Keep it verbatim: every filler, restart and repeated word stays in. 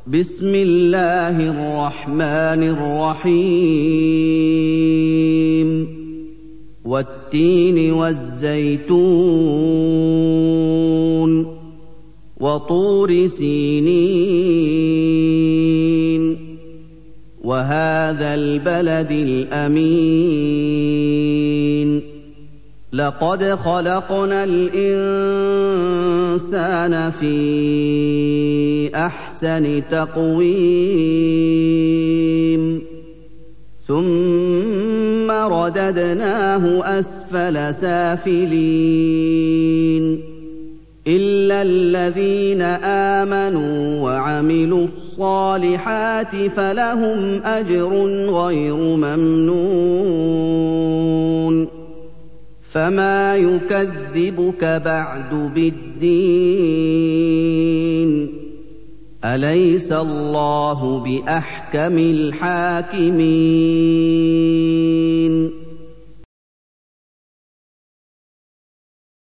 بسم الله الرحمن الرحيم والتين والزيتون وطور سينين وهذا البلد الأمين لقد خلقنا الإنسان في أحسن تقويم ثم رددناه أسفل سافلين إلا الذين آمنوا وعملوا الصالحات فلهم أجر غير ممنون فما يكذبك بعد بالدين أليس الله بأحكم الحاكمين